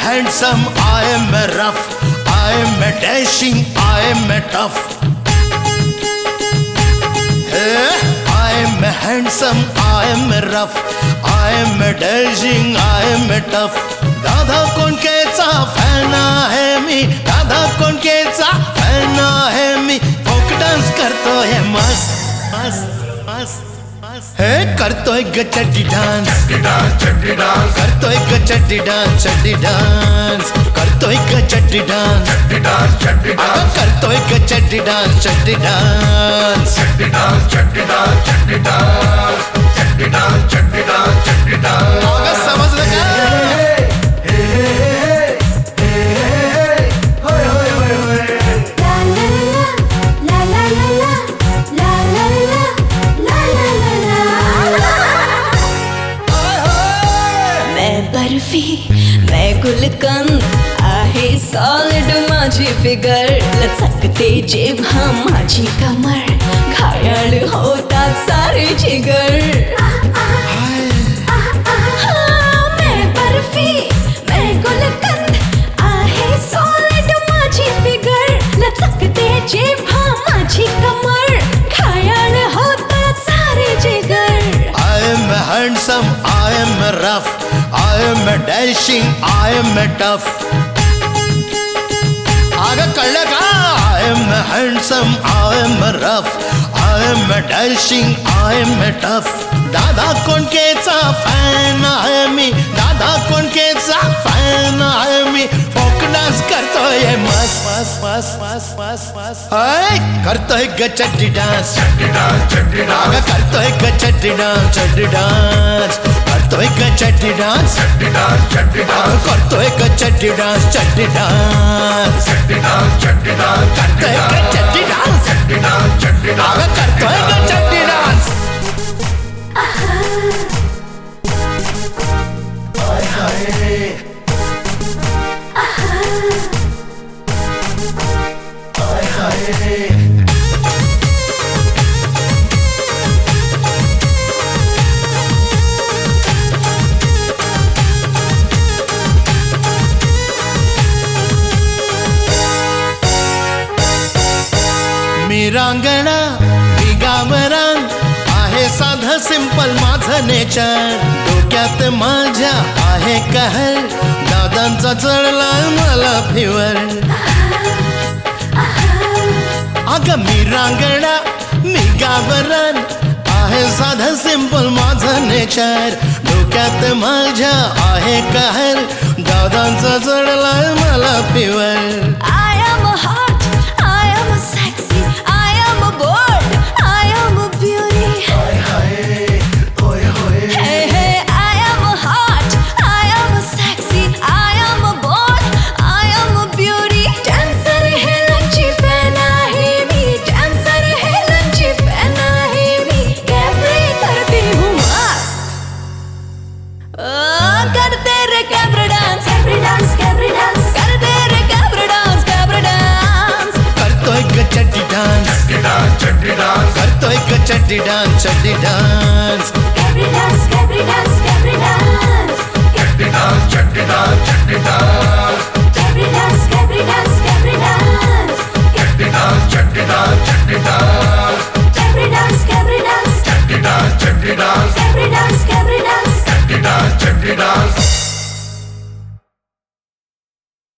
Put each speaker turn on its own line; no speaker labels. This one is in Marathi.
handsome, I am rough, I am dashing, I am tough. I am handsome, I am rough, I am dashing, I am tough. दादा कोणकेचा फॅन आहे मी, दादा कोणकेचा फॅन आहे मी. फोक डान्स करतोय मस्त मस्त मस्त. हे करतोय ग चड्डी डान्स, करतोय ग चड्डी डान्स, चड्डी डान्स करतोय ग चड्डी डान्स, करतोय ग चड्डी डान्स, चड्डी डान्स. समजलं का?
मैं गुलकंद आहे सॉलिड माझी फिगर, लचकते जेव्हा माझी कमर, घायाळ होतात सारे जिगर. मैं बर्फी, मैं गुलकंद आहे सॉलिड माझी फिगर, लचकते जेव्हा माझी कमर, घायाळ होतात सारे जिगर.
I am handsome, I am rough, I am dashing, I am tough. आगा कळलं का? I am handsome, I am rough, I am dashing, I am tough. दादा कोणकेचा फॅन आहे मी, दादा कोणकेचा फॅन आहे मी. फोक डान्स करतोय मस्त मस्त मस्त मस्त मस्त मस्त. करतोय ग चड्डी डान्स, आगा करतोय ग चड्डी डान्स, चड्डी डान्स करतोय ग चड्डी डान्स, करतोय ग चड्डी डान्स, चड्डी डान्स करतोय ग चड्डी डान्स, आगा करतोय ग चड्डी डान्स. मी रांगणा, मी गावरान आहे साधं सिंपल माझं नेचर. डोक्यात माझ्या आहे कहर, दादांचा चढला मला फिवर. अगं मी रांगणा, मी गावरान आहे साधं सिंपल माझं नेचर. डोक्यात माझ्या आहे कहर, दादांचा चढला मला fever.
I am hot, I am sexy, I am bold, I am beauty. Hey hey, I am hot, I am sexy, I am bold, I am beauty. Dancer है लंची फैन आहे मी, dancer है लंची फैन आहे मी. कैबरे करती हूँ मस्त, करते रे cabaret dance, cabaret dance, cabaret dance करते रे कैबरे डांस, कैबरे डांस.
करतोय ग चड्डी डान्स, करतोय ग चड्डी डान्स, चड्डी dance
cabaret dance, cabaret dance, cabaret dance.